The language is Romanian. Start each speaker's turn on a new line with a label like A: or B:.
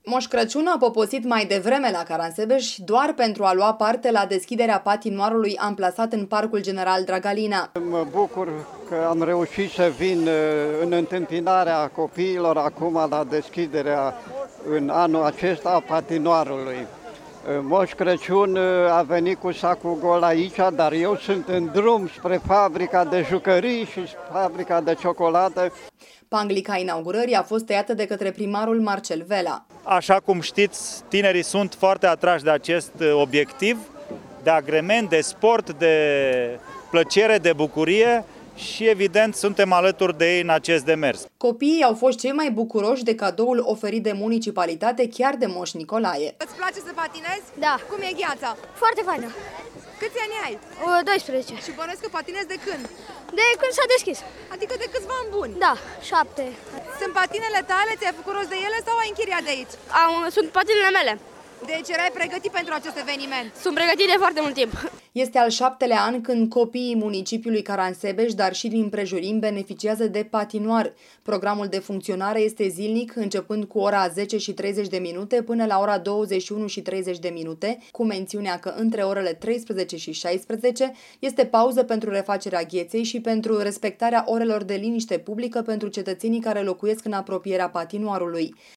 A: Moș Crăciun a poposit mai devreme la Caransebeș doar pentru a lua parte la deschiderea patinoarului amplasat în Parcul General Dragalina.
B: Mă bucur că am reușit să vin în întâmpinarea copiilor acum la deschiderea în anul acesta a patinoarului. Moș Crăciun a venit cu sacul gol aici, dar eu sunt în drum spre fabrica de jucării și fabrica de ciocolată.
A: Panglica inaugurării a fost tăiată de către primarul Marcel Vela.
C: Așa cum știți, tinerii sunt foarte atrași de acest obiectiv, de agrement, de sport, de plăcere, de bucurie și, evident, suntem alături de ei în acest demers.
A: Copiii au fost cei mai bucuroși de cadoul oferit de municipalitate, chiar de Moș Nicolae.
D: Îți place să patinezi?
E: Da.
D: Cum e gheața?
E: Foarte faină.
D: Câți ani ai?
E: 12.
D: Și bănuiesc că patinezi de când?
E: De când s-a deschis?
D: Adică de câțiva ani buni?
E: Da, 7.
D: Sunt patinele tale? Ți-ai făcut rost de ele sau ai închiriat de aici?
E: Sunt patinele mele.
D: Deci erai pregătit pentru acest eveniment?
E: Sunt pregătit de foarte mult timp.
A: Este al 7-lea an când copiii municipiului Caransebeș, dar și din împrejurim, beneficiază de patinoar. Programul de funcționare este zilnic, începând cu ora 10:30 până la ora 21:30, cu mențiunea că între orele 13 și 16 este pauză pentru refacerea gheței și pentru respectarea orelor de liniște publică pentru cetățenii care locuiesc în apropierea patinoarului.